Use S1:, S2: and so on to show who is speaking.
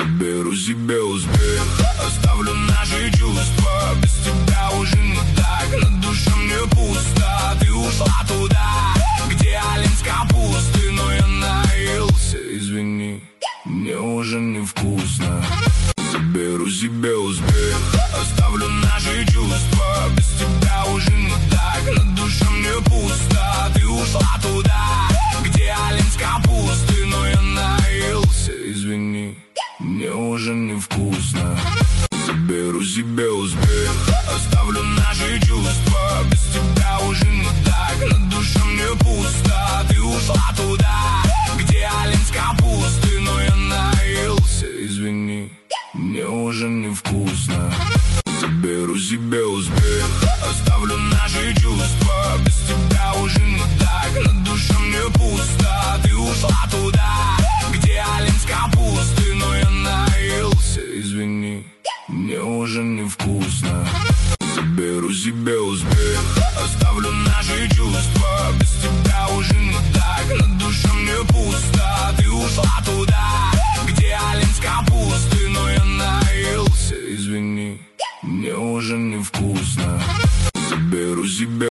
S1: Заберу себе успех, оставлю наши чувства. Без тебя уже не так, на душе мне пусто. Ты ушла туда, где олень с капусты. Но я наелся, извини, мне уже невкусно. Заберу себе успех, оставлю наши чувства. Без тебя уже не так, на душе мне пусто. Ты ушла туда, где олень с капусты. Но я наелся, извини, мне уже невкусно. Заберу себе успех, оставлю наши чувства. Без тебя уже не так, на душе мне пусто. Ты ушла туда, где олень с капусты. Но я наелся, извини, мне уже невкусно. Заберу себе успех, оставлю наши чувства. Без тебя уже не так, на душе мне пусто. Ты ушла туда, где олень с капусты. Но я наелся, извини, мне уже невкусно. Заберу себе успех, оставлю наши чувства. Без тебя уже не так, на душе мне пусто. Ты ушла туда, где олень с капусты. Но я наелся, извини, мне уже невкусно. Заберу себе